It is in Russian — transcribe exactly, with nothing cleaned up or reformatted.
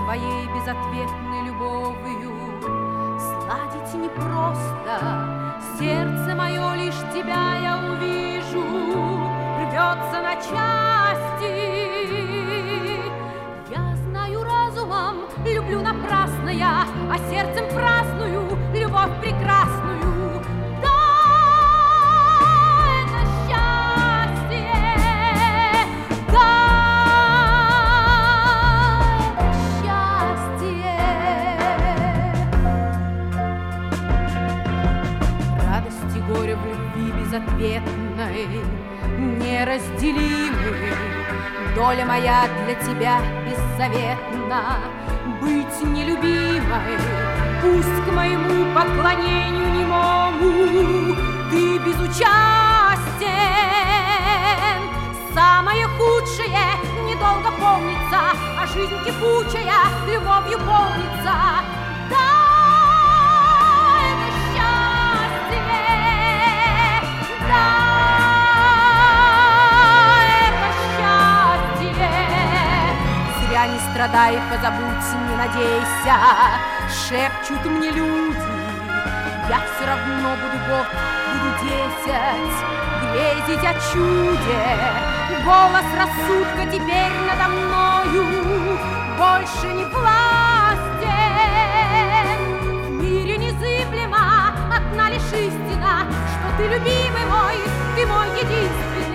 твоей безответной любовью сладить непросто. Сердце мое, лишь тебя я увижу, рвется на части. Я знаю разумом, люблю напрасно я, а сердцем праздную любовь прекрасную. Да, это счастье, да, это счастье. Радость и горе в любви безответной, неразделимы. Доля моя для тебя беззаветна, быть нелюбимой. Пусть к моему поклонению немому ты безучастен. Самое худшее недолго помнится, а жизнь кипучая любовью полнится. Да, это счастье, да. Не страдай, позабудь, не надейся, шепчут мне люди. Я все равно буду год, буду десять грезить о чуде. Голос рассудка теперь надо мною больше не властен. В мире незыблема одна лишь истина, что ты любимый мой, ты мой единственный.